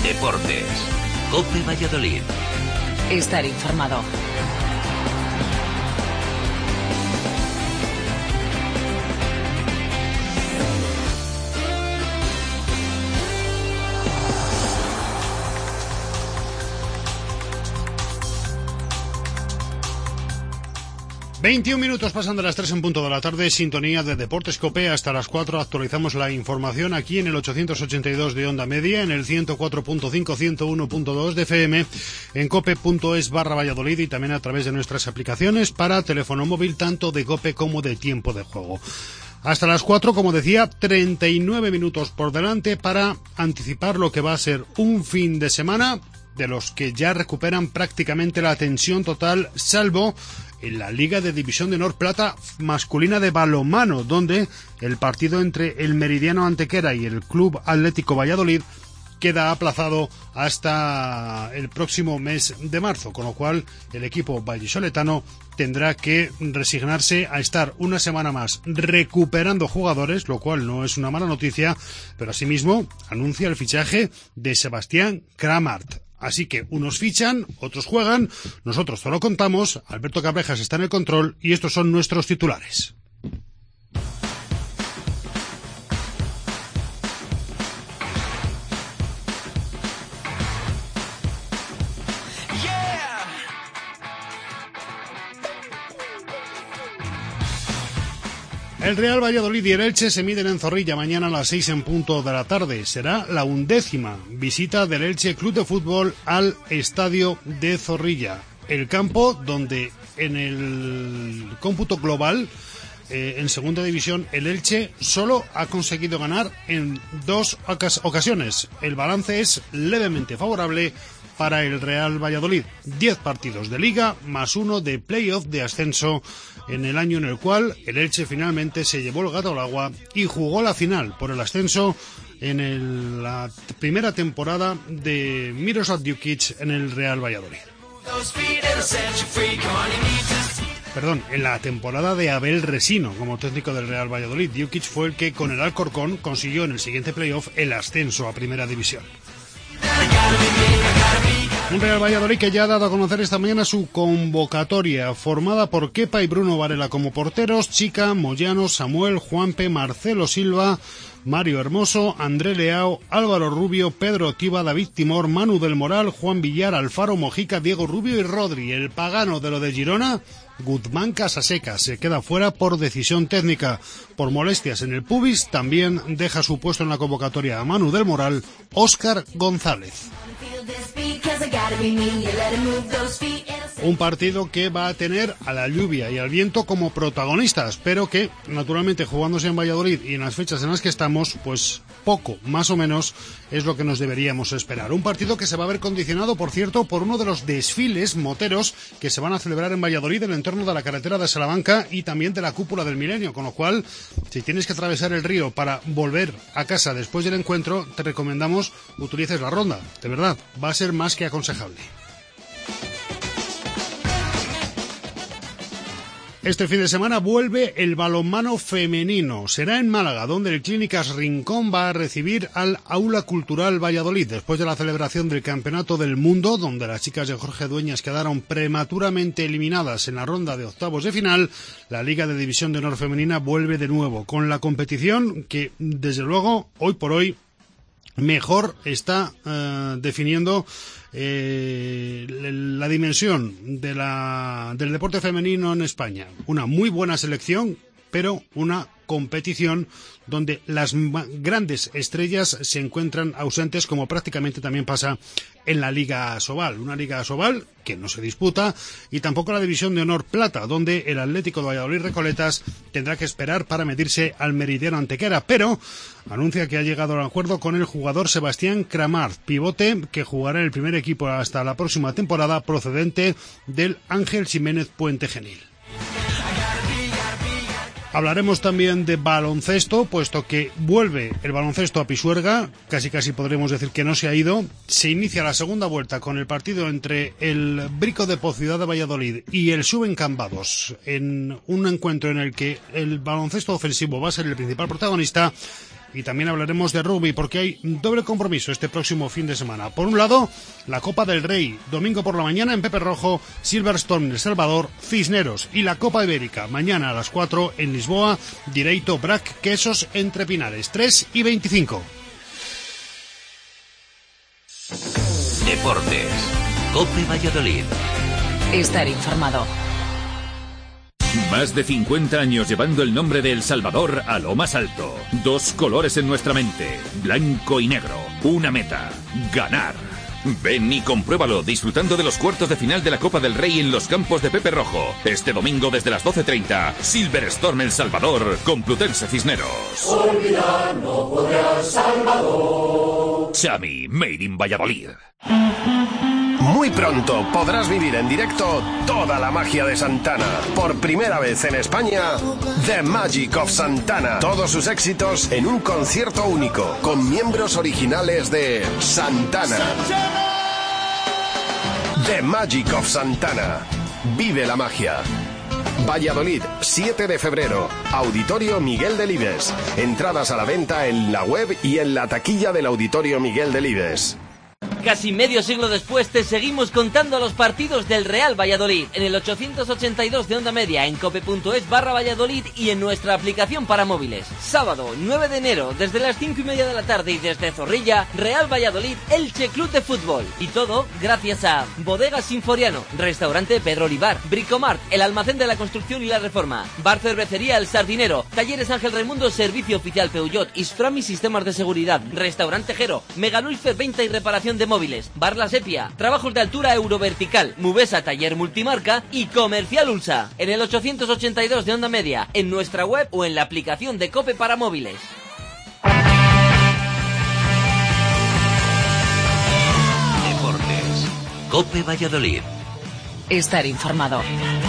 Deportes. COPE Valladolid. Estar informado. ...21 pasando las 3 en punto de la tarde... ...sintonía de Deportes COPE... ...hasta las 4 actualizamos la información... ...aquí en el 882 de onda media... ...en el 104.5, 101.2 de FM... ...en cope.es/Valladolid... ...y también a través de nuestras aplicaciones... ...para teléfono móvil... ...tanto de COPE como de tiempo de juego... Hasta las 4, como decía, 39 minutos por delante... ...para anticipar lo que va a ser un fin de semana... ...de los que ya recuperan prácticamente la tensión total... ...salvo... en la Liga de División de Honor Plata masculina de balonmano, donde el partido entre el Meridiano Antequera y el Club Atlético Valladolid queda aplazado hasta el próximo mes de marzo, con lo cual el equipo vallisoletano tendrá que resignarse a estar una semana más recuperando jugadores, lo cual no es una mala noticia, pero asimismo anuncia el fichaje de Sebastián Kramart. Así que unos fichan, otros juegan, nosotros te lo contamos, Alberto Cabrejas está en el control y estos son nuestros titulares. El Real Valladolid y el Elche se miden en Zorrilla mañana a las 6 en punto de la tarde. Será la 11ª visita del Elche Club de Fútbol al estadio de Zorrilla. El campo donde en el cómputo global, en segunda división, el Elche solo ha conseguido ganar en 2 ocasiones. El balance es levemente favorable para el Real Valladolid. 10 partidos de Liga más 1 de playoff de ascenso en el año en el cual el Elche finalmente se llevó el gato al agua y jugó la final por el ascenso en la primera temporada de Miroslav Djukic en el Real Valladolid. Perdón, en la temporada de Abel Resino como técnico del Real Valladolid. Djukic fue el que con el Alcorcón consiguió en el siguiente playoff el ascenso a primera división. Un Real Valladolid que ya ha dado a conocer esta mañana su convocatoria, formada por Kepa y Bruno Varela como porteros, Chica, Moyano, Samuel, Juanpe, Marcelo Silva, Mario Hermoso, André Leao, Álvaro Rubio, Pedro Tiba, David Timor, Manu del Moral, Juan Villar, Alfaro Mojica, Diego Rubio y Rodri. El pagano de lo de Girona, Guzmán Casaseca, se queda fuera por decisión técnica. Por molestias en el pubis, también deja su puesto en la convocatoria a Manu del Moral, Óscar González. Un partido que va a tener a la lluvia y al viento como protagonistas, pero que, naturalmente, jugándose en Valladolid y en las fechas en las que estamos, pues poco, más o menos, es lo que nos deberíamos esperar. Un partido que se va a ver condicionado, por cierto, por uno de los desfiles moteros que se van a celebrar en Valladolid en el entorno de la carretera de Salamanca y también de la Cúpula del Milenio, con lo cual, si tienes que atravesar el río para volver a casa después del encuentro, te recomendamos utilices la ronda. De verdad, va a ser más que aconsejable. Este fin de semana vuelve el balonmano femenino. Será en Málaga, donde el Clínicas Rincón va a recibir al Aula Cultural Valladolid, después de la celebración del Campeonato del Mundo, donde las chicas de Jorge Dueñas quedaron prematuramente eliminadas en la ronda de octavos de final. La Liga de División de Honor Femenina vuelve de nuevo, con la competición que, desde luego, hoy por hoy, mejor está definiendo la dimensión del deporte femenino en España. Una muy buena selección, pero una competición donde las grandes estrellas se encuentran ausentes, como prácticamente también pasa en la Liga Asobal. Una Liga Asobal que no se disputa, y tampoco la División de Honor Plata, donde el Atlético de Valladolid Recoletas tendrá que esperar para medirse al Meridiano Antequera, pero anuncia que ha llegado al acuerdo con el jugador Sebastián Kramart, pivote que jugará en el primer equipo hasta la próxima temporada, procedente del Ángel Jiménez Puente Genil. Hablaremos también de baloncesto, puesto que vuelve el baloncesto a Pisuerga, casi podremos decir que no se ha ido. Se inicia la segunda vuelta con el partido entre el Brico de Ciudad de Valladolid y el Subencambados, en un encuentro en el que el baloncesto ofensivo va a ser el principal protagonista. y también hablaremos de rugby porque hay doble compromiso este próximo fin de semana. Por un lado, la Copa del Rey, domingo por la mañana en Pepe Rojo, Silverstone El Salvador, Cisneros, y la Copa Ibérica, mañana a las 4 en Lisboa, Direito Brac Quesos entre Pinares, 3:25. Deportes. COPE Valladolid. Estar informado. Más de 50 años llevando el nombre de El Salvador a lo más alto. 2 colores en nuestra mente, blanco y negro. Una meta, ganar. Ven y compruébalo disfrutando de los cuartos de final de la Copa del Rey en los campos de Pepe Rojo. Este domingo desde las 12:30, Silverstone El Salvador, Complutense Cisneros. Olvidar no podré al Salvador. Xavi, Made in Valladolid. Muy pronto podrás vivir en directo toda la magia de Santana. Por primera vez en España, The Magic of Santana. Todos sus éxitos en un concierto único, con miembros originales de Santana. The Magic of Santana. Vive la magia. Valladolid, 7 de febrero. Auditorio Miguel Delibes. Entradas a la venta en la web y en la taquilla del Auditorio Miguel Delibes. Casi medio siglo después te seguimos contando los partidos del Real Valladolid en el 882 de Onda Media, en cope.es/Valladolid y en nuestra aplicación para móviles. Sábado 9 de enero desde las 5:30 de la tarde y desde Zorrilla, Real Valladolid Elche Club de Fútbol. Y todo gracias a Bodegas Sinforiano, Restaurante Pedro Olivar, Bricomart, el almacén de la construcción y la reforma, Bar Cervecería El Sardinero, Talleres Ángel Raimundo, Servicio Oficial Peugeot, Isframi Sistemas de Seguridad, Restaurante Jero, Megalulfer Venta y Reparación de Móviles, Bar La Sepia, Trabajos de Altura Eurovertical, Mubesa Taller Multimarca y Comercial Ulsa. En el 882 de Onda Media, en nuestra web o en la aplicación de COPE para móviles. Deportes. COPE Valladolid. Estar informado.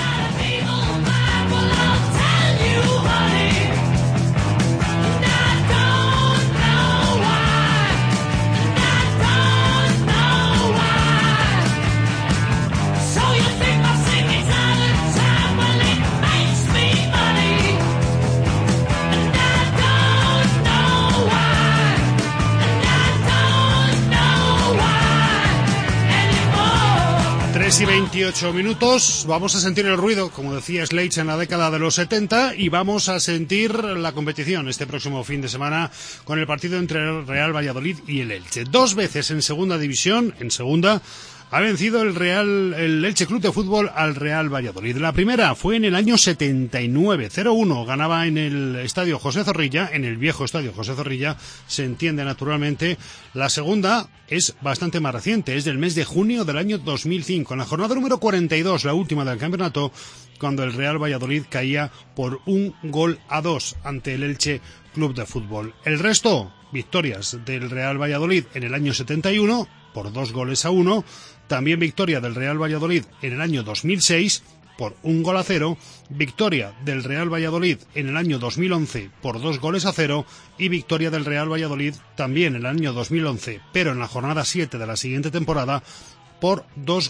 Y 28 minutos, vamos a sentir el ruido, como decía Slades en la década de los 70, y vamos a sentir la competición este próximo fin de semana con el partido entre el Real Valladolid y el Elche. 2 veces en segunda división, en segunda, ha vencido el Elche Club de Fútbol al Real Valladolid. La primera fue en el año 79, 0-1, ganaba en el estadio José Zorrilla, en el viejo estadio José Zorrilla, se entiende naturalmente. La segunda es bastante más reciente, es del mes de junio del año 2005, en la jornada número 42, la última del campeonato, cuando el Real Valladolid caía por 1-2 ante el Elche Club de Fútbol. El resto, victorias del Real Valladolid en el año 71, por 2-1, también victoria del Real Valladolid en el año 2006 por 1-0, victoria del Real Valladolid en el año 2011 por 2-0 y victoria del Real Valladolid también en el año 2011, pero en la jornada 7 de la siguiente temporada por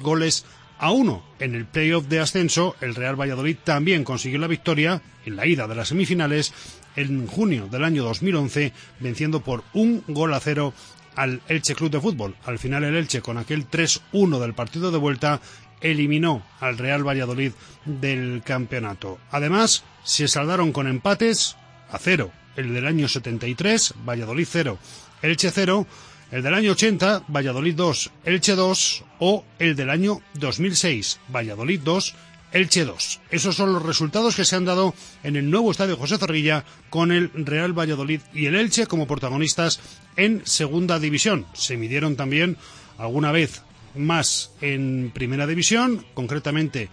2-1. En el playoff de ascenso, el Real Valladolid también consiguió la victoria en la ida de las semifinales en junio del año 2011, venciendo por 1-0 al Elche Club de Fútbol. Al final el Elche, con aquel 3-1 del partido de vuelta, eliminó al Real Valladolid del campeonato. Además, se saldaron con empates a 0. El del año 73, Valladolid 0, Elche 0. El del año 80, Valladolid 2, Elche 2. O el del año 2006, Valladolid 2, Elche 2. Esos son los resultados que se han dado en el nuevo estadio José Zorrilla, con el Real Valladolid y el Elche como protagonistas en segunda división. Se midieron también alguna vez más en primera división, concretamente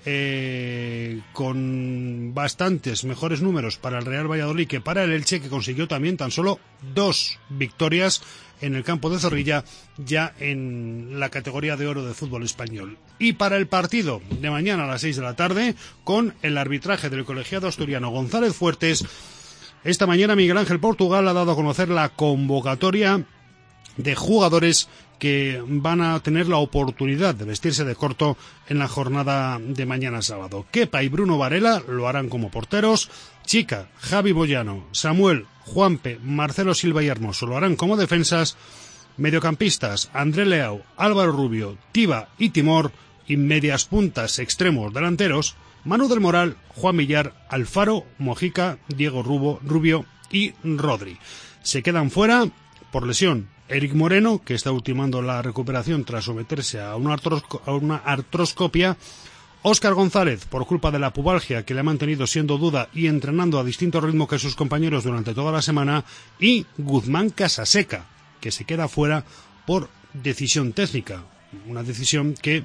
con bastantes mejores números para el Real Valladolid que para el Elche, que consiguió también tan solo 2 victorias en el campo de Zorrilla, ya en la categoría de oro de fútbol español. Y para el partido de mañana a las 6 de la tarde, con el arbitraje del colegiado asturiano González Fuertes, esta mañana Miguel Ángel Portugal ha dado a conocer la convocatoria de jugadores que van a tener la oportunidad de vestirse de corto en la jornada de mañana sábado. Kepa y Bruno Varela lo harán como porteros, Chica, Javi Boyano, Samuel, Juanpe, Marcelo Silva y Hermoso lo harán como defensas, mediocampistas André Leao, Álvaro Rubio, Tiba y Timor, y medias puntas extremos delanteros Manu del Moral, Juan Villar, Alfaro, Mojica, Diego Rubio y Rodri. Se quedan fuera por lesión Eric Moreno, que está ultimando la recuperación tras someterse a una artroscopia, Óscar González, por culpa de la pubalgia que le ha mantenido siendo duda y entrenando a distinto ritmo que sus compañeros durante toda la semana, y Guzmán Casaseca, que se queda fuera por decisión técnica, una decisión que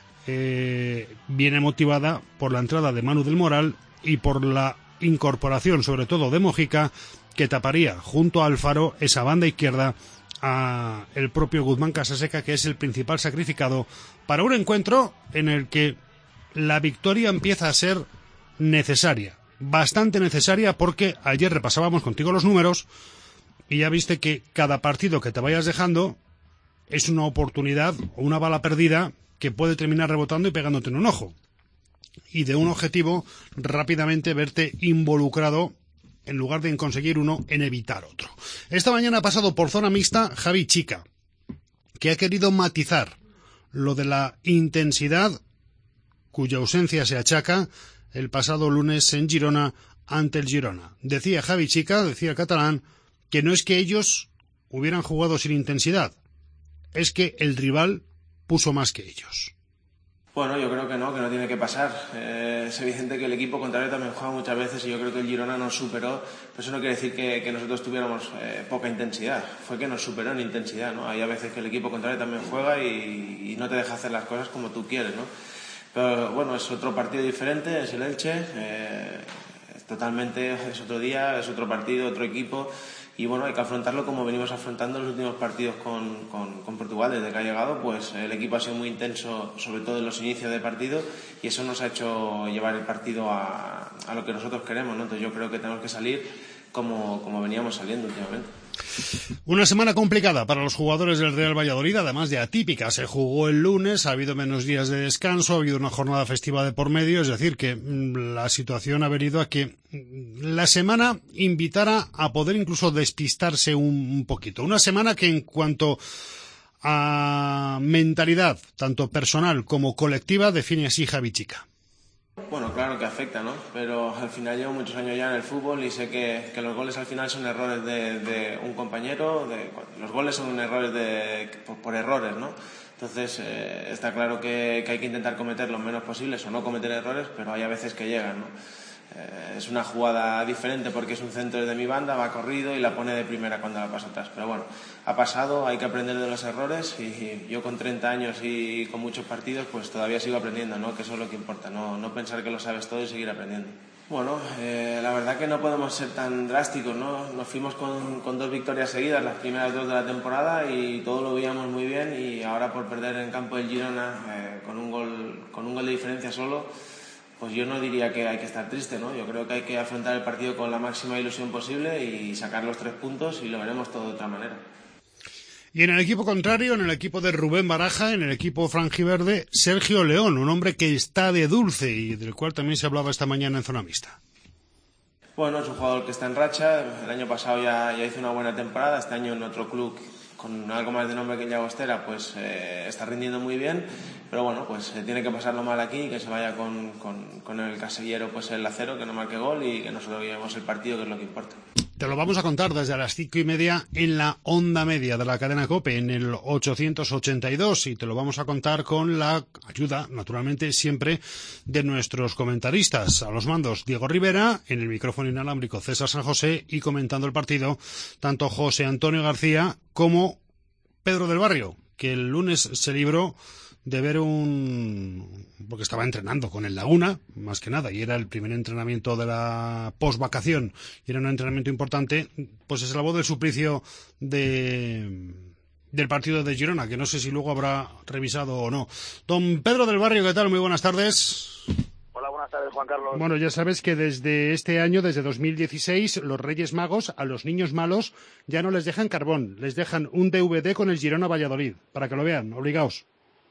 viene motivada por la entrada de Manu del Moral y por la incorporación, sobre todo de Mojica, que taparía junto a Alfaro esa banda izquierda a el propio Guzmán Casaseca, que es el principal sacrificado para un encuentro en el que la victoria empieza a ser necesaria, bastante necesaria, porque ayer repasábamos contigo los números y ya viste que cada partido que te vayas dejando es una oportunidad o una bala perdida que puede terminar rebotando y pegándote en un ojo, y de un objetivo rápidamente verte involucrado, en lugar de en conseguir uno, en evitar otro. Esta mañana ha pasado por zona mixta Javi Chica, que ha querido matizar lo de la intensidad cuya ausencia se achaca el pasado lunes en Girona ante el Girona. Decía Javi Chica, decía el catalán, que no es que ellos hubieran jugado sin intensidad, es que el rival puso más que ellos. Bueno, yo creo que no tiene que pasar. Es evidente que el equipo contrario también juega muchas veces y yo creo que el Girona nos superó, pero eso no quiere decir que nosotros tuviéramos poca intensidad, fue que nos superó en intensidad, ¿no? Hay a veces que el equipo contrario también juega y no te deja hacer las cosas como tú quieres, ¿no? Pero bueno, es otro partido diferente, es el Elche, totalmente es otro día, es otro partido, otro equipo. Y bueno, hay que afrontarlo como venimos afrontando los últimos partidos con Portugal. Desde que ha llegado, pues el equipo ha sido muy intenso, sobre todo en los inicios de partido, y eso nos ha hecho llevar el partido a lo que nosotros queremos, ¿no? Entonces yo creo que tenemos que salir como veníamos saliendo últimamente. Una semana complicada para los jugadores del Real Valladolid, además de atípica. Se jugó el lunes, ha habido menos días de descanso, ha habido una jornada festiva de por medio, es decir, que la situación ha venido a que la semana invitara a poder incluso despistarse un poquito. Una semana que, en cuanto a mentalidad, tanto personal como colectiva, define así Javi Chica. Bueno, claro que afecta, ¿no? Pero al final llevo muchos años ya en el fútbol y sé que los goles al final son errores de un compañero, los goles son errores por errores, ¿no? Entonces está claro que hay que intentar cometer los menos posibles o no cometer errores, pero hay a veces que llegan, ¿no? Es una jugada diferente porque es un centro de mi banda, va corrido y la pone de primera cuando la pasa atrás. Pero bueno, ha pasado, hay que aprender de los errores y yo con 30 años y con muchos partidos pues todavía sigo aprendiendo, ¿no? Que eso es lo que importa, no pensar que lo sabes todo y seguir aprendiendo. Bueno, la verdad que no podemos ser tan drásticos, ¿no? Nos fuimos con 2 victorias seguidas, las primeras 2 de la temporada, y todo lo veíamos muy bien, y ahora por perder en campo del Girona con un gol de diferencia solo, pues yo no diría que hay que estar triste, ¿no? Yo creo que hay que afrontar el partido con la máxima ilusión posible y sacar los 3 puntos, y lo veremos todo de otra manera. Y en el equipo contrario, en el equipo de Rubén Baraja, en el equipo franjiverde, Sergio León, un hombre que está de dulce y del cual también se hablaba esta mañana en zona mixta. Bueno, es un jugador que está en racha. El año pasado ya hizo una buena temporada. Este año en otro club con algo más de nombre que en Llagostera, pues está rindiendo muy bien. Pero bueno, pues tiene que pasarlo mal aquí y que se vaya con el casillero, pues el acero, que no marque gol y que nosotros llevemos el partido, que es lo que importa. Te lo vamos a contar desde las 5:30 en la onda media de la cadena COPE, en el 882, y te lo vamos a contar con la ayuda, naturalmente, siempre de nuestros comentaristas. A los mandos, Diego Rivera, en el micrófono inalámbrico César San José, y comentando el partido, tanto José Antonio García como Pedro del Barrio, que el lunes se libró de ver porque estaba entrenando con el Laguna, más que nada, y era el primer entrenamiento de la posvacación, y era un entrenamiento importante, pues se salvó del suplicio del partido de Girona, que no sé si luego habrá revisado o no. Don Pedro del Barrio, ¿qué tal? Muy buenas tardes. Hola, buenas Buenas tardes, Juan Carlos. Bueno, ya sabes que desde este año, desde 2016, los Reyes Magos a los niños malos ya no les dejan carbón, les dejan un DVD con el Girona Valladolid, para que lo vean, obligaos.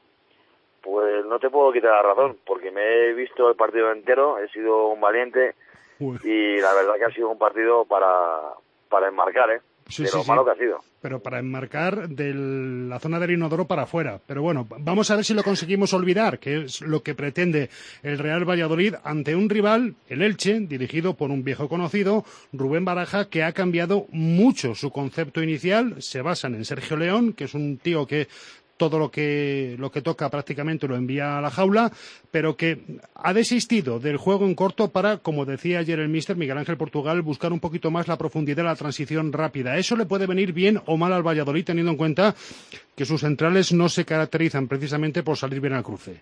Pues no te puedo quitar la razón, porque me he visto el partido entero, he sido un valiente y la verdad que ha sido un partido para enmarcar, ¿eh? Sí, de lo sí, malo sí. que ha sido. Pero para enmarcar de la zona del inodoro para afuera. Pero bueno, vamos a ver si lo conseguimos olvidar, que es lo que pretende el Real Valladolid ante un rival, el Elche, dirigido por un viejo conocido, Rubén Baraja, que ha cambiado mucho su concepto inicial. Se basan en Sergio León, que es un tío que todo lo que toca prácticamente lo envía a la jaula, pero que ha desistido del juego en corto para, como decía ayer el míster Miguel Ángel Portugal, buscar un poquito más la profundidad, la transición rápida. Eso le puede venir bien o mal al Valladolid, teniendo en cuenta que sus centrales no se caracterizan precisamente por salir bien al cruce.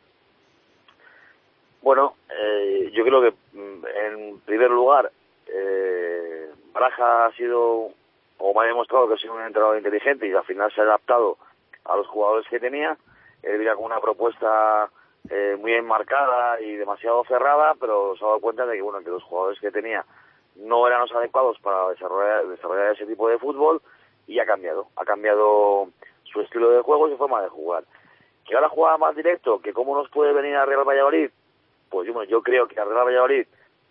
Bueno, yo creo que en primer lugar Baraja ha sido, o me ha demostrado que ha sido un entrenador inteligente y al final se ha adaptado a los jugadores que tenía. Él venía con una propuesta muy enmarcada y demasiado cerrada, pero se ha dado cuenta de que, bueno, que los jugadores que tenía no eran los adecuados para desarrollar ese tipo de fútbol y ha cambiado su estilo de juego y su forma de jugar. Que ahora juega más directo, que cómo nos puede venir a Real Valladolid, pues yo creo que a Real Valladolid,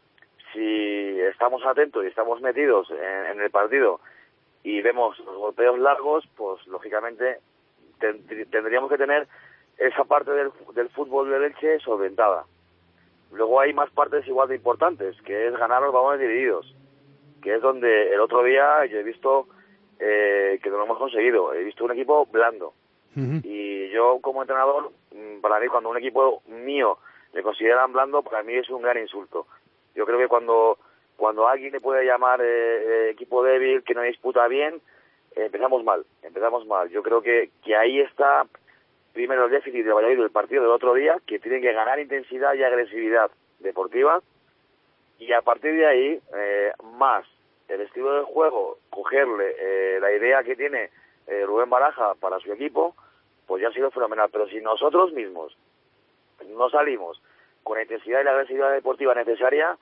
si estamos atentos y estamos metidos en el partido y vemos los golpeos largos, pues lógicamente tendríamos que tener esa parte del fútbol del Elche solventada. Luego hay más partes igual de importantes, que es ganar los balones divididos, que es donde el otro día yo he visto que no lo hemos conseguido. He visto un equipo blando. Y yo como entrenador, para mí cuando un equipo mío le consideran blando, para mí es un gran insulto. Yo creo que cuando alguien le puede llamar equipo débil, que no disputa bien, empezamos mal. Yo creo que ahí está primero el déficit de Valladolid del partido del otro día, que tienen que ganar intensidad y agresividad deportiva, y a partir de ahí, más el estilo de juego, cogerle la idea que tiene Rubén Baraja para su equipo, pues ya ha sido fenomenal. Pero si nosotros mismos no salimos con la intensidad y la agresividad deportiva necesaria,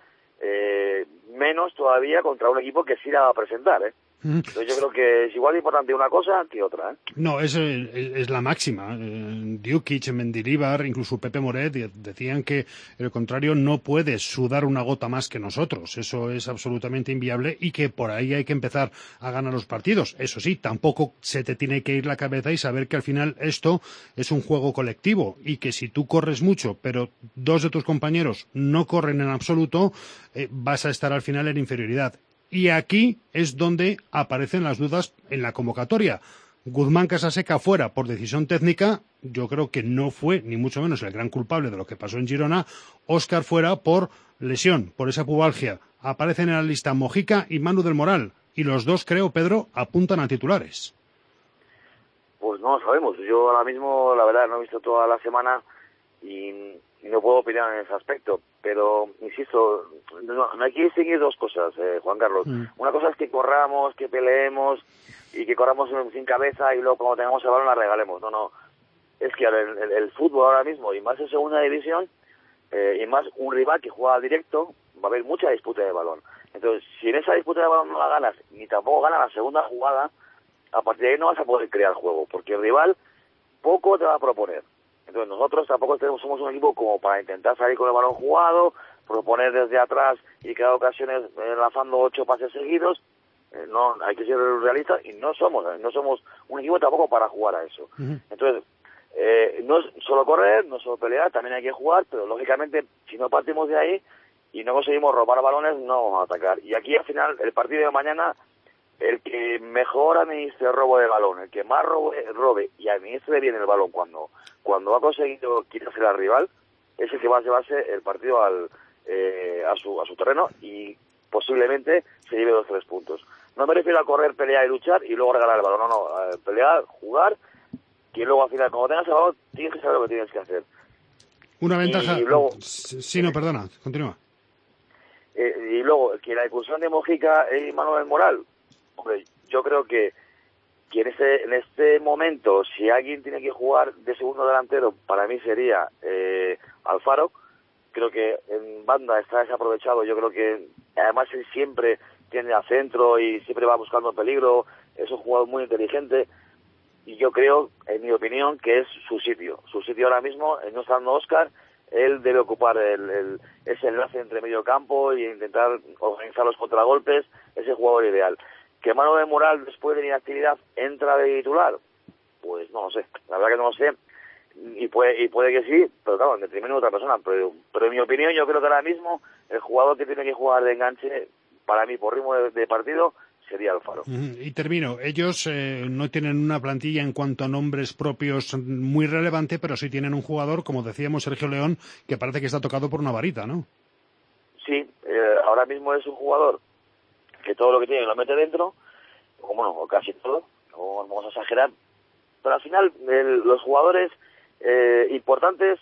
menos todavía contra un equipo que sí la va a presentar, ¿eh? Entonces yo creo que es igual de importante una cosa que otra, ¿eh? No, es la máxima. Djukic, Mendilibar, incluso Pepe Moret decían que el contrario no puede sudar una gota más que nosotros. Eso es absolutamente inviable y que por ahí hay que empezar a ganar los partidos. Eso sí, tampoco se te tiene que ir la cabeza y saber que al final esto es un juego colectivo y que si tú corres mucho, pero dos de tus compañeros no corren en absoluto, vas a estar al final en inferioridad. Y aquí es donde aparecen las dudas en la convocatoria. Guzmán Casaseca fuera por decisión técnica, yo creo que no fue ni mucho menos el gran culpable de lo que pasó en Girona. Óscar fuera por lesión, por esa pubalgia. Aparecen en la lista Mojica y Manu del Moral. Y los dos, creo, Pedro, apuntan a titulares. Pues no lo sabemos. Yo ahora mismo, la verdad, no he visto toda la semana y no puedo opinar en ese aspecto. Pero, insisto, no hay que distinguir dos cosas, Juan Carlos. Una cosa es que corramos, que peleemos y que corramos sin cabeza y luego cuando tengamos el balón la regalemos. No. Es que el fútbol ahora mismo, y más en segunda división, y más un rival que juega directo, va a haber mucha disputa de balón. Entonces, si en esa disputa de balón no la ganas, ni tampoco ganas la segunda jugada, a partir de ahí no vas a poder crear juego, porque el rival poco te va a proponer. Entonces nosotros tampoco somos un equipo como para intentar salir con el balón jugado, proponer desde atrás y cada ocasiones lanzando 8 pases seguidos. No, hay que ser realistas y no somos un equipo tampoco para jugar a eso. Entonces, no es solo correr, no es solo pelear, también hay que jugar, pero lógicamente si no partimos de ahí y no conseguimos robar balones, no vamos a atacar. Y aquí al final, el partido de mañana, el que mejor administre el robo de balón, el que más robe y administre bien el balón cuando ha conseguido quitarse al rival, es el que va a llevarse el partido a su terreno y posiblemente se lleve 2 o 3 puntos. No me refiero a correr, pelear y luchar y luego regalar el balón, no, pelear, jugar, que luego al final, cuando tengas el balón, tienes que saber lo que tienes que hacer. Una ventaja... Y luego, sí, no, perdona, continúa. Y luego, que la incursión de Mojica y Manuel Moral, hombre, yo creo que en este momento, si alguien tiene que jugar de segundo delantero, para mí sería Alfaro, creo que en banda está desaprovechado. Yo creo que además él siempre tiene al centro y siempre va buscando peligro. Es un jugador muy inteligente y yo creo, en mi opinión, que es su sitio. Su sitio ahora mismo, no estando Óscar, él debe ocupar ese enlace entre medio campo e intentar organizar los contragolpes. Es el jugador ideal. ¿Que Manuel Moral, después de inactividad, entra de titular? Pues no lo sé. La verdad que no lo sé. Y puede que sí, pero claro, en detrimento de otra persona. Pero en mi opinión, yo creo que ahora mismo el jugador que tiene que jugar de enganche, para mí, por ritmo de partido, sería Alfaro. Y termino. Ellos no tienen una plantilla en cuanto a nombres propios muy relevante, pero sí tienen un jugador, como decíamos, Sergio León, que parece que está tocado por una varita, ¿no? Sí, ahora mismo es un jugador que todo lo que tiene lo mete dentro, o casi todo, o vamos a exagerar, pero al final los jugadores importantes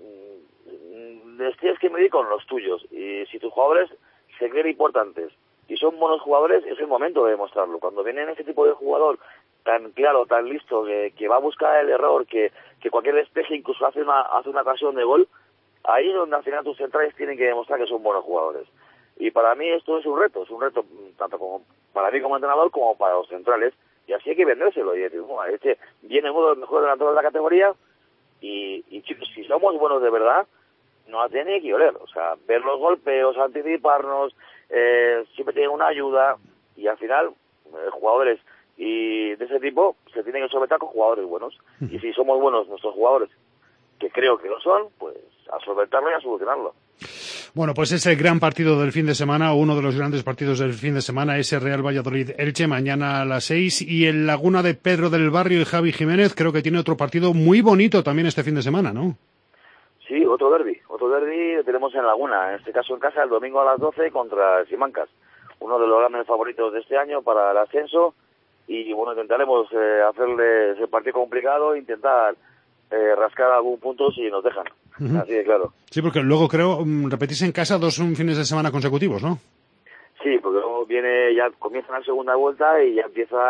les tienes que medir con los tuyos, y si tus jugadores se creen importantes y son buenos jugadores, es el momento de demostrarlo. Cuando viene ese tipo de jugador tan claro, tan listo, que va a buscar el error, que cualquier despeje incluso hace una ocasión de gol, ahí es donde al final tus centrales tienen que demostrar que son buenos jugadores. Y para mí esto es un reto tanto como para mí como entrenador como para los centrales, y así hay que vendérselo y decir, bueno, viene uno de los mejores delanteros de la categoría y chicos, si somos buenos de verdad, no la tiene que oler, o sea, ver los golpeos, anticiparnos, siempre tienen una ayuda, y al final jugadores y de ese tipo se tienen que solventar con jugadores buenos, y si somos buenos nuestros jugadores, que creo que lo son, pues a solventarlo y a solucionarlo. Bueno, pues es el gran partido del fin de semana, uno de los grandes partidos del fin de semana, ese Real Valladolid-Elche, mañana a las 6, y el Laguna de Pedro del Barrio y Javi Jiménez creo que tiene otro partido muy bonito también este fin de semana, ¿no? Sí, otro derbi tenemos en Laguna, en este caso en casa, el domingo a las 12 contra el Simancas, uno de los grandes favoritos de este año para el ascenso, y bueno, intentaremos hacerle ese partido complicado, intentar rascar algún punto si nos dejan. Así de claro. Sí, porque luego creo repetís en casa 2 fines de semana consecutivos, ¿no? Sí, porque luego ya comienza la segunda vuelta y ya empieza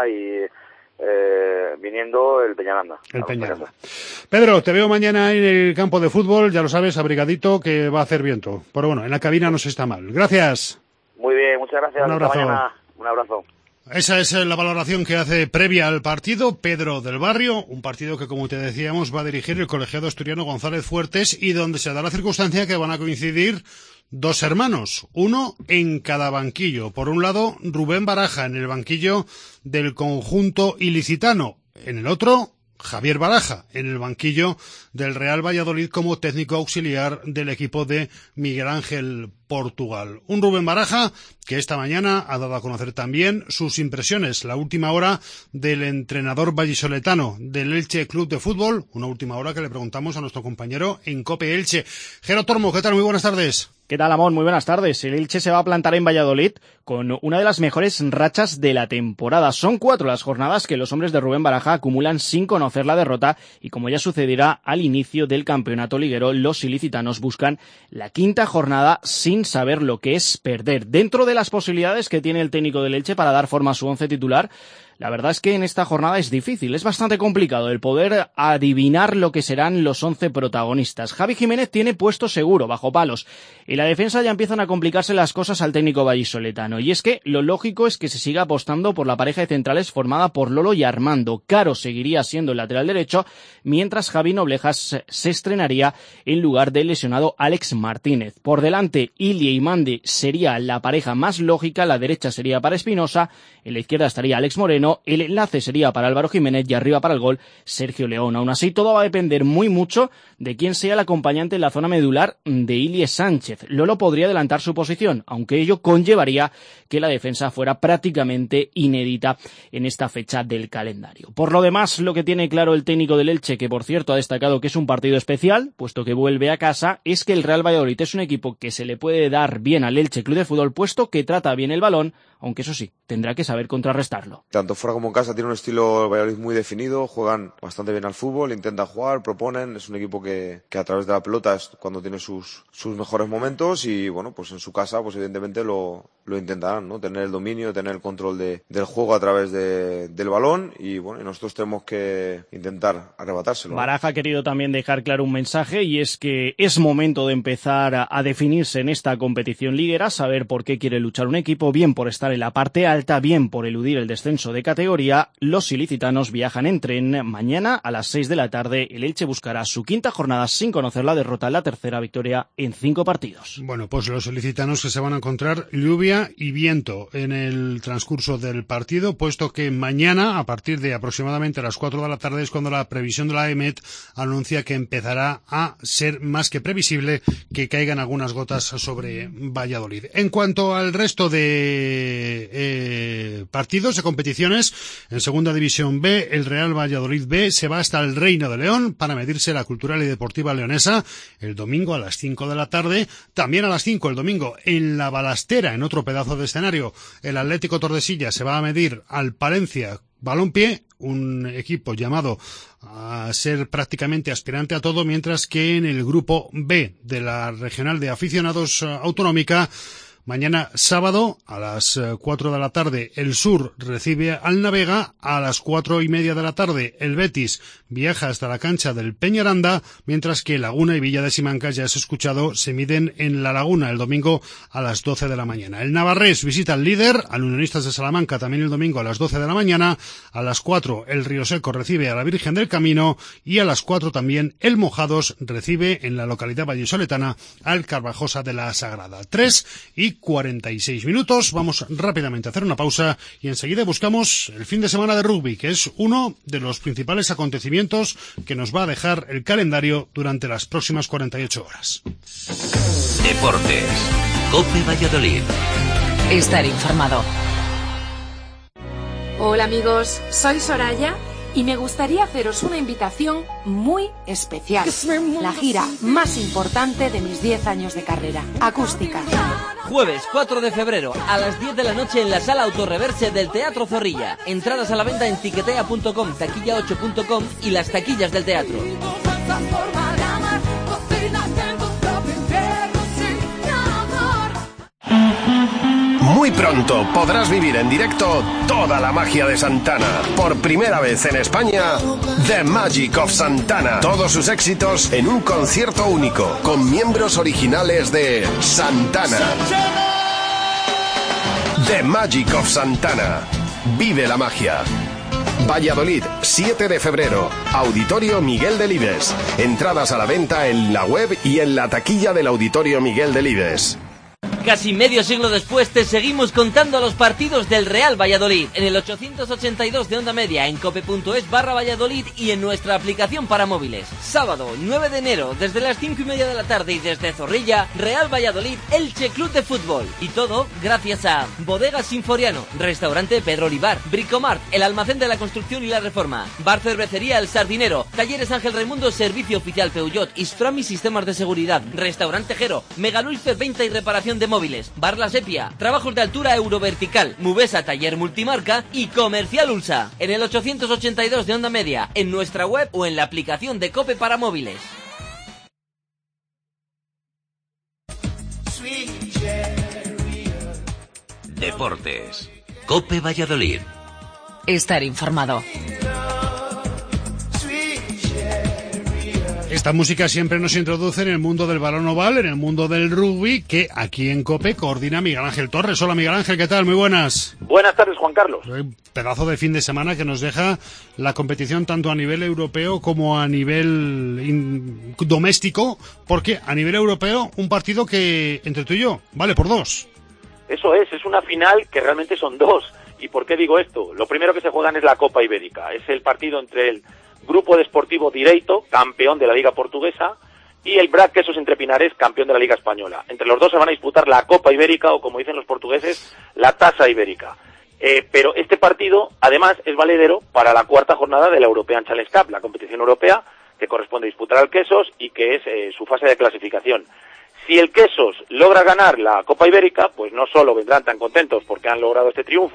viniendo el Peñaranda. Pedro, te veo mañana en el campo de fútbol, ya lo sabes, abrigadito, que va a hacer viento. Pero bueno, en la cabina no se está mal. Gracias. Muy bien, muchas gracias. Un abrazo. Hasta mañana. Un abrazo. Esa es la valoración que hace previa al partido Pedro del Barrio, un partido que, como te decíamos, va a dirigir el colegiado asturiano González Fuertes, y donde se da la circunstancia que van a coincidir 2 hermanos, uno en cada banquillo. Por un lado, Rubén Baraja en el banquillo del conjunto ilicitano, en el otro, Javier Baraja en el banquillo del Real Valladolid como técnico auxiliar del equipo de Miguel Ángel Portugal. Un Rubén Baraja que esta mañana ha dado a conocer también sus impresiones, la última hora del entrenador vallisoletano del Elche Club de Fútbol, una última hora que le preguntamos a nuestro compañero en COPE Elche. Gero Tormo, ¿qué tal? Muy buenas tardes. ¿Qué tal, Amón? Muy buenas tardes. El Elche se va a plantar en Valladolid con una de las mejores rachas de la temporada. Son 4 las jornadas que los hombres de Rubén Baraja acumulan sin conocer la derrota, y como ya sucederá al inicio del campeonato liguero, los ilicitanos buscan la 5ª jornada sin saber lo que es perder. Dentro de las posibilidades que tiene el técnico del Elche para dar forma a su 11 titular, la verdad es que en esta jornada es difícil, es bastante complicado el poder adivinar lo que serán los 11 protagonistas. Javi Jiménez tiene puesto seguro, bajo palos, y la defensa ya empiezan a complicarse las cosas al técnico vallisoletano, y es que lo lógico es que se siga apostando por la pareja de centrales formada por Lolo y Armando. Caro seguiría siendo el lateral derecho, mientras Javi Noblejas se estrenaría en lugar del lesionado Alex Martínez. Por delante, Ilie y Mande sería la pareja más lógica, la derecha sería para Espinosa, en la izquierda estaría Alex Moreno, el enlace sería para Álvaro Jiménez y arriba para el gol Sergio León. Aún así, todo va a depender muy mucho de quién sea el acompañante en la zona medular de Ilie Sánchez. Lolo podría adelantar su posición, aunque ello conllevaría que la defensa fuera prácticamente inédita en esta fecha del calendario. Por lo demás, lo que tiene claro el técnico del Elche, que por cierto ha destacado que es un partido especial, puesto que vuelve a casa, es que el Real Valladolid es un equipo que se le puede dar bien al Elche Club de Fútbol, puesto que trata bien el balón, aunque eso sí, tendrá que saber contrarrestarlo. Tanto tanto fuera como en casa tiene un estilo Valladolid muy definido, juegan bastante bien al fútbol, intentan jugar, proponen, es un equipo que a través de la pelota es cuando tiene sus mejores momentos y bueno, pues en su casa pues evidentemente lo intentarán, ¿no? Tener el dominio, tener el control del juego a través del balón y bueno, y nosotros tenemos que intentar arrebatárselo. Baraja ha querido también dejar claro un mensaje y es que es momento de empezar a definirse en esta competición liguera, saber por qué quiere luchar un equipo, bien por estar en la parte alta, bien por eludir el descenso de categoría. Los ilicitanos viajan en tren. Mañana a las 6 de la tarde el Elche buscará su quinta jornada sin conocer la derrota, la tercera victoria en 5 partidos. Bueno, pues los ilicitanos que se van a encontrar lluvia y viento en el transcurso del partido, puesto que mañana, a partir de aproximadamente las 4 de la tarde, es cuando la previsión de la EMET anuncia que empezará a ser más que previsible que caigan algunas gotas sobre Valladolid. En cuanto al resto de partidos, de competiciones, en Segunda División B, el Real Valladolid B se va hasta el Reino de León para medirse la Cultural y Deportiva Leonesa el domingo a las 5 de la tarde. También a las 5 el domingo en La Balastera, en otro pedazo de escenario, el Atlético Tordesillas se va a medir al Palencia Balompié, un equipo llamado a ser prácticamente aspirante a todo, mientras que en el grupo B de la Regional de Aficionados Autonómica, mañana sábado a las 4 de la tarde el Sur recibe al Navega, a las 4:30 de la tarde el Betis viaja hasta la cancha del Peñaranda, mientras que Laguna y Villa de Simancas, ya has escuchado, se miden en La Laguna el domingo a las 12 de la mañana. El Navarrés visita al líder, al Unionistas de Salamanca, también el domingo a las 12 de la mañana. A las 4 el Río Seco recibe a la Virgen del Camino y a las 4 también el Mojados recibe en la localidad vallisoletana al Carvajosa de la Sagrada. 3:46 minutos. Vamos rápidamente a hacer una pausa y enseguida buscamos el fin de semana de rugby, que es uno de los principales acontecimientos que nos va a dejar el calendario durante las próximas 48 horas. Deportes. COPE Valladolid. Estar informado. Hola amigos, soy Soraya y me gustaría haceros una invitación muy especial. La gira más importante de mis 10 años de carrera, Acústica. Jueves 4 de febrero a las 10 de la noche en la sala Autorreverse del Teatro Zorrilla. Entradas a la venta en tiquetea.com, taquilla8.com y las taquillas del teatro. Muy pronto podrás vivir en directo toda la magia de Santana. Por primera vez en España, The Magic of Santana. Todos sus éxitos en un concierto único, con miembros originales de Santana. The Magic of Santana. Vive la magia. Valladolid, 7 de febrero. Auditorio Miguel Delibes. Entradas a la venta en la web y en la taquilla del Auditorio Miguel Delibes. Casi medio siglo después te seguimos contando los partidos del Real Valladolid en el 882 de Onda Media, en cope.es/Valladolid y en nuestra aplicación para móviles. Sábado 9 de enero desde las 5:30 de la tarde y desde Zorrilla, Real Valladolid Elche Club de Fútbol. Y todo gracias a Bodegas Sinforiano, Restaurante Pedro Olivar, Bricomart, el almacén de la construcción y la reforma, Bar Cervecería El Sardinero, Talleres Ángel Raimundo, Servicio Oficial Peugeot, Istrami Sistemas de Seguridad, Restaurante Jero, Megaluisfer Venta y Reparación de Móviles, Bar La Sepia, Trabajos de Altura Eurovertical, Mubesa Taller Multimarca y Comercial Ulsa. En el 882 de Onda Media, en nuestra web o en la aplicación de COPE para móviles. Deportes. COPE Valladolid. Estar informado. Esta música siempre nos introduce en el mundo del balón oval, en el mundo del rugby, que aquí en COPE coordina Miguel Ángel Torres. Hola Miguel Ángel, ¿qué tal? Muy buenas. Buenas tardes, Juan Carlos. Pedazo de fin de semana que nos deja la competición tanto a nivel europeo como a nivel doméstico, porque a nivel europeo un partido que, entre tú y yo, vale por 2. Eso es una final que realmente son 2. ¿Y por qué digo esto? Lo primero que se juegan es la Copa Ibérica. Es el partido entre el Grupo Deportivo Direito, campeón de la Liga Portuguesa, y el BRAC Quesos Entre Pinares, campeón de la Liga Española. Entre los dos se van a disputar la Copa Ibérica, o como dicen los portugueses, la Taza Ibérica. Pero este partido, además, es valedero para la cuarta jornada de la European Challenge Cup, la competición europea que corresponde disputar al Quesos y que es su fase de clasificación. Si el Quesos logra ganar la Copa Ibérica, pues no solo vendrán tan contentos porque han logrado este triunfo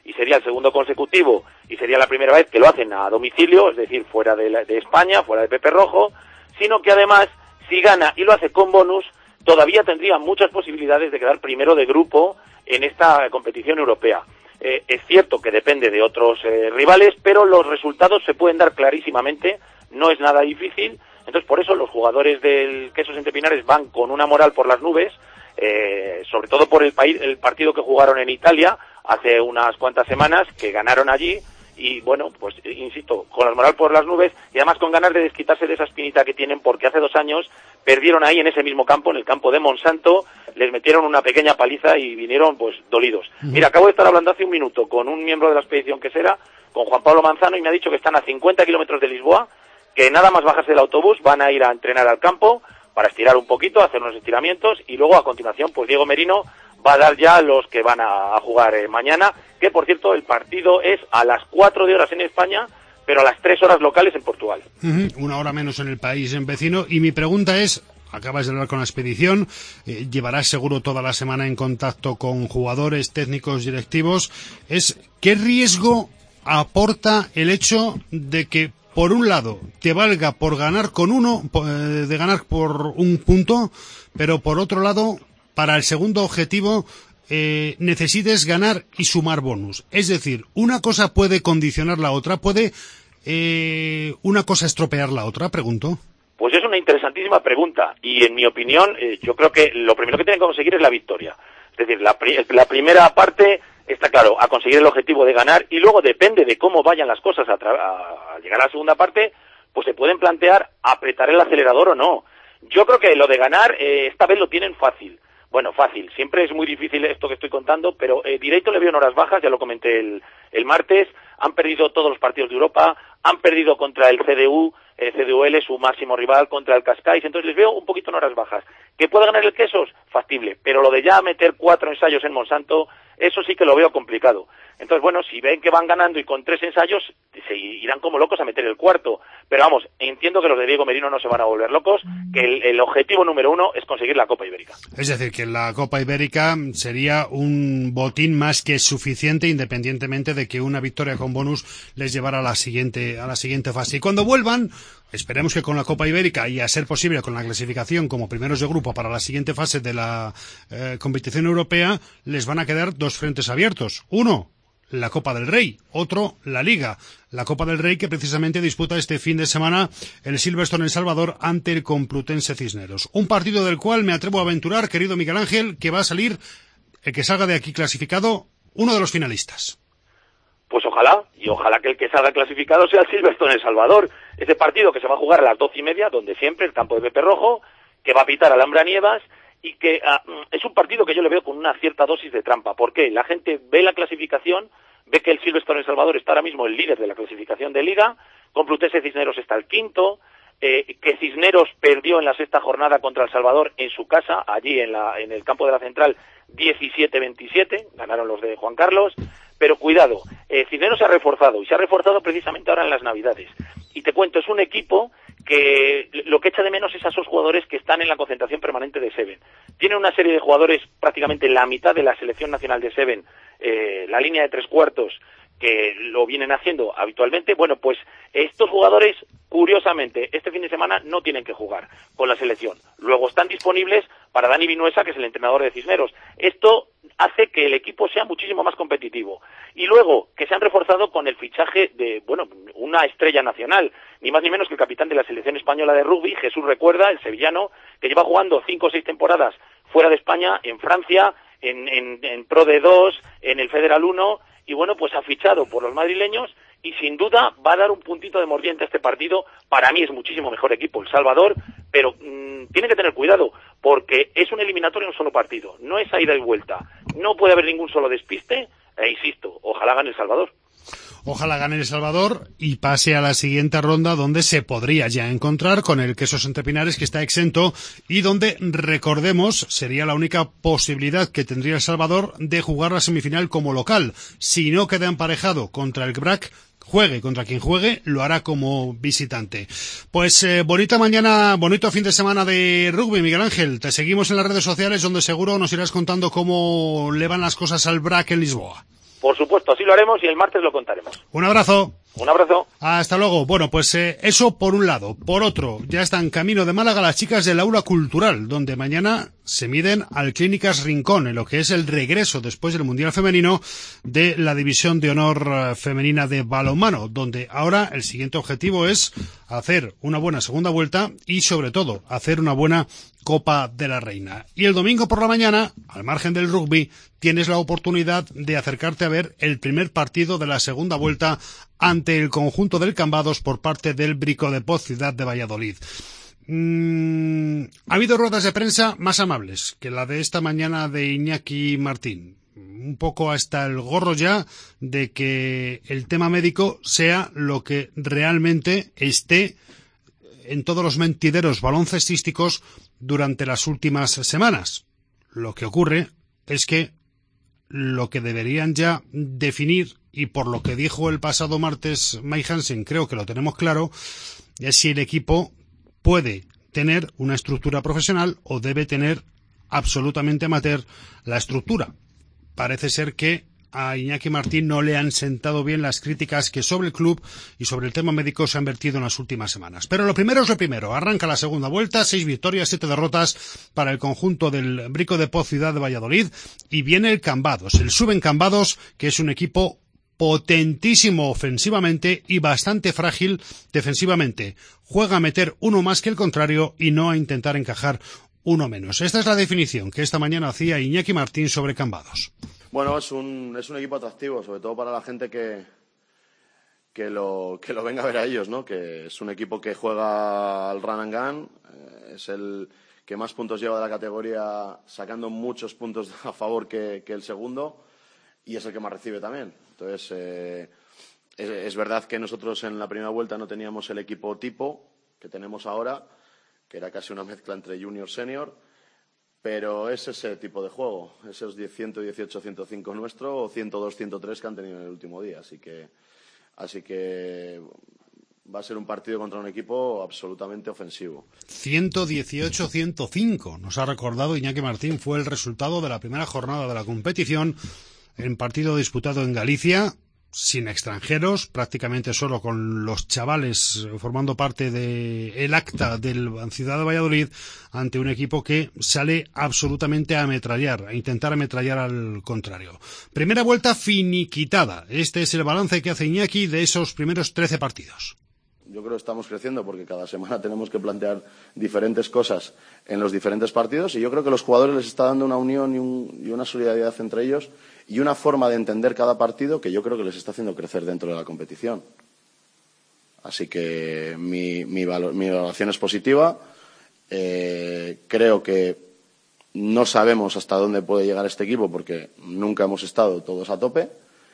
y sería el segundo consecutivo, y sería la primera vez que lo hacen a domicilio, es decir, fuera de España, fuera de Pepe Rojo, sino que además, si gana y lo hace con bonus, todavía tendría muchas posibilidades de quedar primero de grupo en esta competición europea. Es cierto que depende de otros rivales, pero los resultados se pueden dar clarísimamente, no es nada difícil. Entonces, por eso los jugadores del Quesos Entre Pinares van con una moral por las nubes, sobre todo por el partido que jugaron en Italia hace unas cuantas semanas, que ganaron allí, y bueno, pues insisto, con la moral por las nubes, y además con ganas de desquitarse de esa espinita que tienen, porque hace 2 años perdieron ahí en ese mismo campo, en el campo de Monsanto, les metieron una pequeña paliza y vinieron pues dolidos. Mira, acabo de estar hablando hace un minuto con un miembro de la expedición quesera, con Juan Pablo Manzano, y me ha dicho que están a 50 kilómetros de Lisboa, que nada más bajarse del autobús van a ir a entrenar al campo para estirar un poquito, hacer unos estiramientos, y luego a continuación pues Diego Merino va a dar ya los que van a jugar mañana, que por cierto el partido es a las 4 de horas en España, pero a las 3 horas locales en Portugal. 1 hora menos en el país en vecino, y mi pregunta es, acabas de hablar con la expedición, llevarás seguro toda la semana en contacto con jugadores, técnicos, directivos, es ¿qué riesgo aporta el hecho de que por un lado te valga por ganar de ganar por un punto, pero por otro lado, para el segundo objetivo, necesites ganar y sumar bonus? Es decir, una cosa puede condicionar la otra, ¿puede una cosa estropear la otra? Pregunto. Pues es una interesantísima pregunta, y en mi opinión, yo creo que lo primero que tienen que conseguir es la victoria. Es decir, la primera parte está claro, a conseguir el objetivo de ganar, y luego depende de cómo vayan las cosas a llegar a la segunda parte, pues se pueden plantear apretar el acelerador o no. Yo creo que lo de ganar, esta vez lo tienen fácil. Bueno, fácil, siempre es muy difícil esto que estoy contando, pero Direito le veo en horas bajas, ya lo comenté el martes, han perdido todos los partidos de Europa, han perdido contra el CDU, CDUL, su máximo rival, contra el Cascais, entonces les veo un poquito en horas bajas. ¿Que pueda ganar el Quesos? Factible, pero lo de ya meter 4 ensayos en Monsanto, eso sí que lo veo complicado. Entonces, bueno, si ven que van ganando y con 3 ensayos, se irán como locos a meter el cuarto. Pero vamos, entiendo que los de Diego Merino no se van a volver locos, que el objetivo número 1 es conseguir la Copa Ibérica. Es decir, que la Copa Ibérica sería un botín más que suficiente, independientemente de que una victoria con bonus les llevara a la siguiente fase. Y cuando vuelvan, esperemos que con la Copa Ibérica y a ser posible con la clasificación como primeros de grupo para la siguiente fase de la competición europea, les van a quedar 2 frentes abiertos. Uno, la Copa del Rey, otro, la Liga. La Copa del Rey que precisamente disputa este fin de semana el Silverstone en Salvador ante el Complutense Cisneros. Un partido del cual me atrevo a aventurar, querido Miguel Ángel, que va a salir, el que salga de aquí clasificado, uno de los finalistas. Pues ojalá, y ojalá que el que salga clasificado sea el Silverstone en El Salvador. Ese partido que se va a jugar a las 12:30, donde siempre, el campo de Pepe Rojo, que va a pitar Alhambra Nievas, y que es un partido que yo le veo con una cierta dosis de trampa. ¿Por qué? La gente ve la clasificación, ve que el Silverstone en El Salvador está ahora mismo el líder de la clasificación de Liga, Complutense Cisneros está el quinto, que Cisneros perdió en la 6ª jornada contra El Salvador en su casa, allí en el campo de la Central, 17-27, ganaron los de Juan Carlos, pero cuidado, Cisneros se ha reforzado, y se ha reforzado precisamente ahora en las Navidades. Y te cuento, es un equipo que lo que echa de menos es a esos jugadores que están en la concentración permanente de Seven. Tiene una serie de jugadores, prácticamente la mitad de la selección nacional de Seven, la línea de 3/4, que lo vienen haciendo habitualmente. Bueno, pues estos jugadores, curiosamente, este fin de semana no tienen que jugar con la selección. Luego están disponibles para Dani Vinuesa, que es el entrenador de Cisneros. Esto hace que el equipo sea muchísimo más competitivo. Y luego, que se han reforzado con el fichaje de, bueno, una estrella nacional, ni más ni menos que el capitán de la selección española de rugby, Jesús Recuerda, el sevillano, que lleva jugando 5 o 6 temporadas fuera de España, en Francia, en Pro D2, en el Federal 1, y bueno, pues ha fichado por los madrileños, y sin duda va a dar un puntito de mordiente a este partido. Para mí es muchísimo mejor equipo El Salvador, pero tienen que tener cuidado, porque es un eliminatorio en un solo partido, no es a ida y vuelta, no puede haber ningún solo despiste, e insisto, ojalá gane El Salvador. Ojalá gane El Salvador y pase a la siguiente ronda, donde se podría ya encontrar con el Quesos Entre Pinares, que está exento, y donde, recordemos, sería la única posibilidad que tendría El Salvador de jugar la semifinal como local. Si no queda emparejado contra el GBRAC, juegue contra quien juegue, lo hará como visitante. Pues bonita mañana, bonito fin de semana de rugby, Miguel Ángel. Te seguimos en las redes sociales, donde seguro nos irás contando cómo le van las cosas al BRAC en Lisboa. Por supuesto, así lo haremos y el martes lo contaremos. Un abrazo. Un abrazo. Hasta luego. Bueno, pues eso por un lado. Por otro, ya están camino de Málaga las chicas del Aula Cultural, donde mañana se miden al Clínicas Rincón, en lo que es el regreso después del Mundial Femenino de la División de Honor Femenina de balonmano, donde ahora el siguiente objetivo es hacer una buena segunda vuelta y, sobre todo, hacer una buena Copa de la Reina. Y el domingo por la mañana, al margen del rugby, tienes la oportunidad de acercarte a ver el primer partido de la segunda vuelta ante el conjunto del Cambados por parte del Brico de Poz Ciudad de Valladolid. Ha habido ruedas de prensa más amables que la de esta mañana de Iñaki Martín. Un poco hasta el gorro ya de que el tema médico sea lo que realmente esté en todos los mentideros baloncestísticos durante las últimas semanas. Lo que ocurre es que lo que deberían ya definir, y por lo que dijo el pasado martes Mike Hansen, creo que lo tenemos claro, es si el equipo puede tener una estructura profesional o debe tener absolutamente amateur la estructura. Parece ser que a Iñaki Martín no le han sentado bien las críticas que sobre el club y sobre el tema médico se han vertido en las últimas semanas. Pero lo primero es lo primero. Arranca la segunda vuelta, 6 victorias, 7 derrotas para el conjunto del Brico de Poz Ciudad de Valladolid, y viene el Cambados, el Suben Cambados, que es un equipo potentísimo ofensivamente y bastante frágil defensivamente. Juega a meter uno más que el contrario y no a intentar encajar uno menos. Esta es la definición que esta mañana hacía Iñaki Martín sobre Cambados. Bueno, es un equipo atractivo, sobre todo para la gente que lo venga a ver a ellos, ¿no? Que es un equipo que juega al run and gun, es el que más puntos lleva de la categoría, sacando muchos puntos a favor que el segundo, y es el que más recibe también. Entonces, es verdad que nosotros en la primera vuelta no teníamos el equipo tipo que tenemos ahora, que era casi una mezcla entre junior y senior, pero es ese tipo de juego, esos 118, 105 nuestro, o 102, 103 que han tenido en el último día. Así que va a ser un partido contra un equipo absolutamente ofensivo. 118-105, nos ha recordado Iñaki Martín, fue el resultado de la primera jornada de la competición, en partido disputado en Galicia, sin extranjeros, prácticamente solo con los chavales formando parte del acta del Ciudad de Valladolid, ante un equipo que sale absolutamente a ametrallar, a intentar ametrallar al contrario. Primera vuelta finiquitada. Este es el balance que hace Iñaki de esos primeros 13 partidos. Yo creo que estamos creciendo porque cada semana tenemos que plantear diferentes cosas en los diferentes partidos, y yo creo que a los jugadores les está dando una unión y una solidaridad entre ellos y una forma de entender cada partido que yo creo que les está haciendo crecer dentro de la competición. Así que mi valoración es positiva. Creo que no sabemos hasta dónde puede llegar este equipo porque nunca hemos estado todos a tope.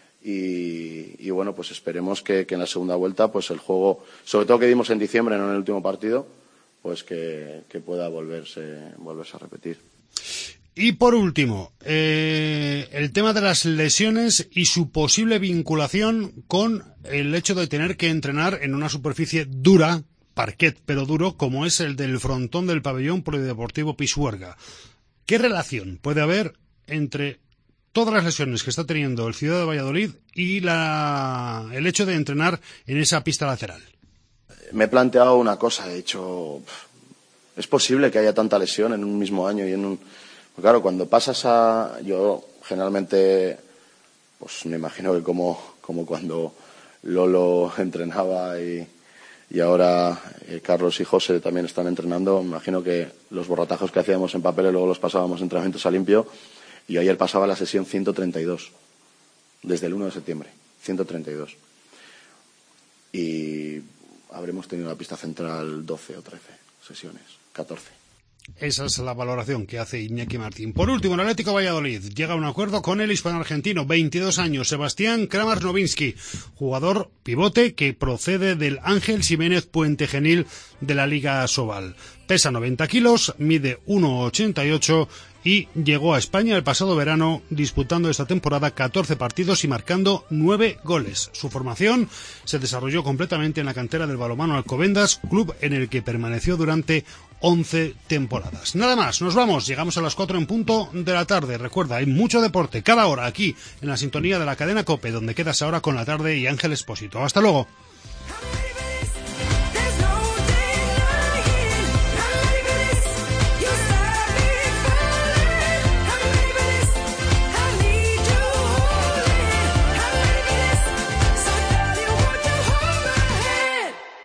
Y bueno, pues esperemos que en la segunda vuelta pues el juego, sobre todo que dimos en diciembre, no en el último partido, pues que pueda volverse a repetir. Y por último, el tema de las lesiones y su posible vinculación con el hecho de tener que entrenar en una superficie dura, parquet pero duro, como es el del frontón del pabellón polideportivo Pisuerga. ¿Qué relación puede haber entre todas las lesiones que está teniendo el Ciudad de Valladolid y el hecho de entrenar en esa pista lateral? Me he planteado una cosa, de hecho, es posible que haya tanta lesión en un mismo año y claro, cuando pasas yo generalmente, pues me imagino que como cuando Lolo entrenaba y ahora Carlos y José también están entrenando, me imagino que los borratajos que hacíamos en papel y luego los pasábamos entrenamientos a limpio. Y ayer pasaba la sesión 132, desde el 1 de septiembre, 132. Y habremos tenido la pista central 12 o 13 sesiones, 14. Esa es la valoración que hace Iñaki Martín. Por último, el Atlético Valladolid llega a un acuerdo con el hispano-argentino, 22 años, Sebastián Kramar-Novinsky, jugador pivote que procede del Ángel Jiménez Puente Genil de la Liga Sobal. Pesa 90 kilos, mide 1,88 y llegó a España el pasado verano disputando esta temporada 14 partidos y marcando 9 goles. Su formación se desarrolló completamente en la cantera del balonmano Alcobendas, club en el que permaneció durante 11 temporadas. Nada más, nos vamos, llegamos a las 4 en punto de la tarde. Recuerda, hay mucho deporte cada hora aquí en la sintonía de la cadena COPE, donde quedas ahora con La Tarde y Ángel Expósito. Hasta luego.